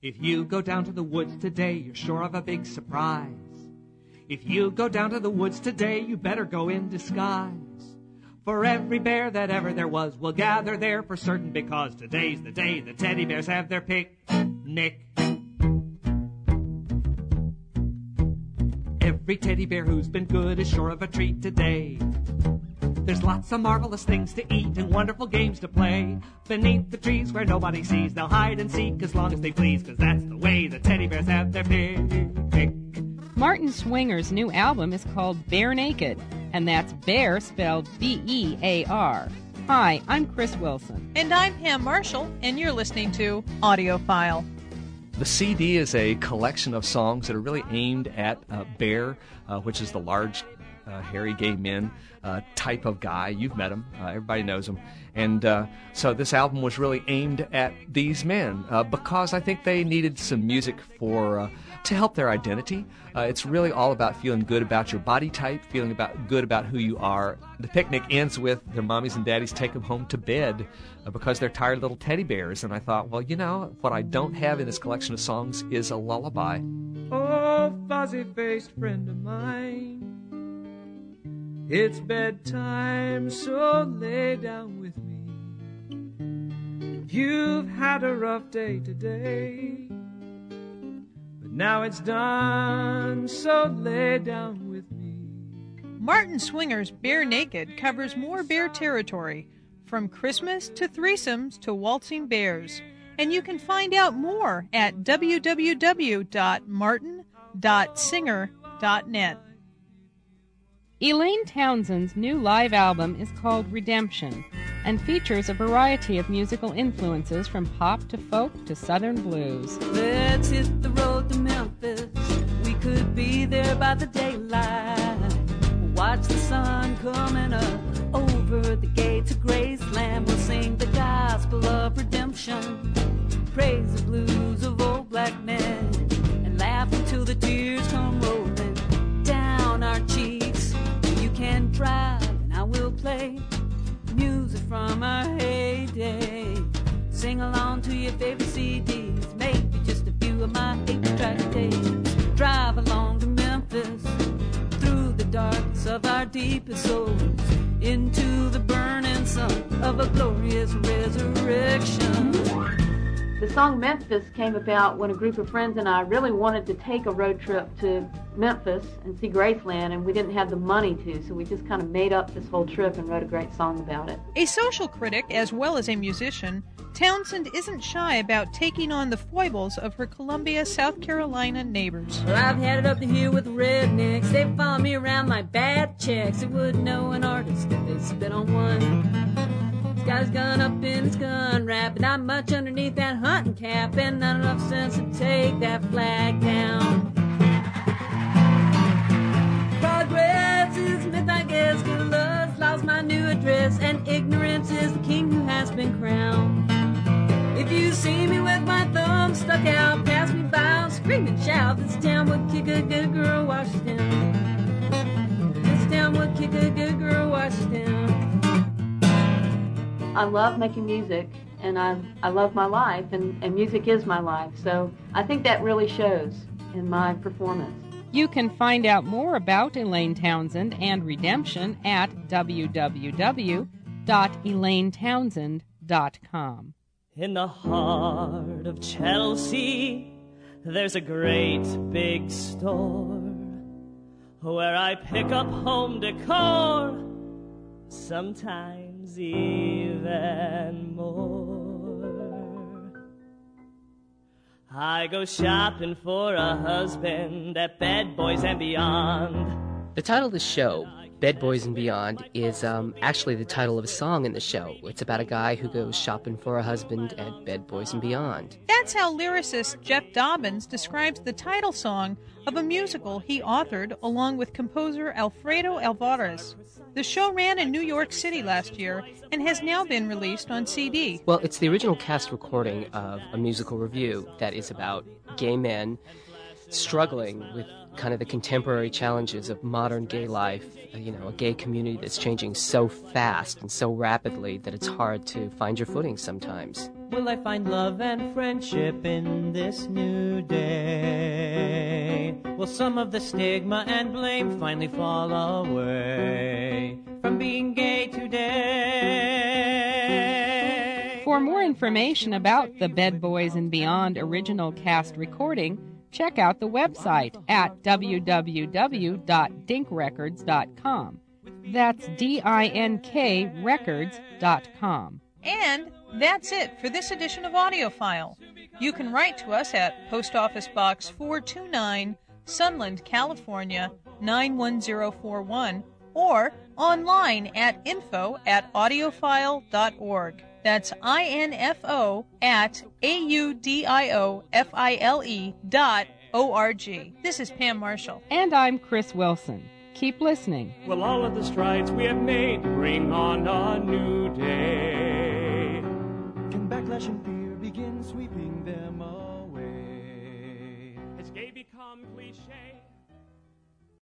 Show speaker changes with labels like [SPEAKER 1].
[SPEAKER 1] If you go down to the woods today, you're sure of a big surprise. If you go down to the woods today, you better go in disguise. For every bear that ever there was will gather there for certain, because today's the day the teddy bears have their picnic. Every teddy bear who's been good is sure of a treat today. There's lots of marvelous things to eat and wonderful games to play. Beneath the trees where nobody sees, they'll hide and seek as long as they please, 'cause that's the way the teddy bears have their picnic.
[SPEAKER 2] Martin Swinger's new album is called Bear Naked, and that's bear spelled B-E-A-R. Hi, I'm Chris Wilson.
[SPEAKER 3] And I'm Pam Marshall, and you're listening to Audiophile.
[SPEAKER 4] The CD is a collection of songs that are really aimed at Bear, which is the large, hairy gay men type of guy. You've met him. Everybody knows him. And so this album was really aimed at these men because I think they needed some music to help their identity. It's really all about feeling good about your body type, feeling good about who you are. The picnic ends with their mommies and daddies take them home to bed because they're tired little teddy bears. And I thought, well, you know, what I don't have in this collection of songs is a lullaby.
[SPEAKER 1] Oh, fuzzy-faced friend of mine, it's bedtime, so lay down with me. You've had a rough day today, but now it's done, so lay down with me.
[SPEAKER 3] Martin Swinger's Bear Naked covers more bear territory, from Christmas to threesomes to waltzing bears. And you can find out more at www.martin.singer.net.
[SPEAKER 2] Elaine Townsend's new live album is called Redemption and features a variety of musical influences from pop to folk to southern blues.
[SPEAKER 5] Let's hit the road to Memphis. We could be there by the daylight. Watch the sun coming up over the gates of Graceland. We'll sing the gospel of redemption, praise the blues of old black men, and laugh until the tears come rolling down our cheeks. You can drive and I will play music from our heyday. Sing along to your favorite CDs, maybe just a few of my 8-track tapes. Drive along to Memphis through the darkness of our deepest souls, into the burning sun of a glorious resurrection.
[SPEAKER 6] The song Memphis came about when a group of friends and I really wanted to take a road trip to Memphis and see Graceland, and we didn't have the money to, so we just kind of made up this whole trip and wrote a great song about it.
[SPEAKER 3] A social critic as well as a musician, Townsend isn't shy about taking on the foibles of her Columbia, South Carolina neighbors.
[SPEAKER 5] Well, I've had it up to here with the rednecks. They follow me around like bad checks. They wouldn't know an artist if they spit on one. He's got his gun up in his gun wrap, but not much underneath that hunting cap, and not enough sense to take that flag down. Progress is myth, I guess, 'cause love's lost my new address, and ignorance is the king who has been crowned. If you see me with my thumb stuck out, pass me by, I'll scream and shout. This town would kick a good girl, wash it down. This town would kick a good girl, wash it down.
[SPEAKER 6] I love making music, and I love my life, and music is my life. So I think that really shows in my performance.
[SPEAKER 2] You can find out more about Elaine Townsend and Redemption at www.elainetownsend.com.
[SPEAKER 7] In the heart of Chelsea, there's a great big store where I pick up home decor, sometimes even more. I go shopping for a husband at Bed Boys and Beyond.
[SPEAKER 8] The title of the show, Bed Boys and Beyond, is actually the title of a song in the show. It's about a guy who goes shopping for a husband at Bed Boys and Beyond.
[SPEAKER 3] That's how lyricist Jeff Dobbins describes the title song of a musical he authored along with composer Alfredo Alvarez. The show ran in New York City last year and has now been released on CD.
[SPEAKER 8] Well, it's the original cast recording of a musical review that is about gay men struggling with kind of the contemporary challenges of modern gay life, a gay community that's changing so fast and so rapidly that it's hard to find your footing sometimes.
[SPEAKER 9] Will I find love and friendship in this new day? Will some of the stigma and blame finally fall away from being gay today?
[SPEAKER 2] For more information about the Bed Boys and Beyond original cast recording, check out the website at www.dinkrecords.com. That's DINK records.com.
[SPEAKER 3] And that's it for this edition of AudioFile. You can write to us at Post Office Box 429, Sunland, California, 91041, or online at info@audiophile.org. That's info@audiofile.org. This is Pam Marshall.
[SPEAKER 2] And I'm Chris Wilson. Keep listening.
[SPEAKER 7] Well, all of the strides we have made bring on a new day.
[SPEAKER 10] Can backlash and fear begin sweeping them away?
[SPEAKER 7] Has gay become cliche?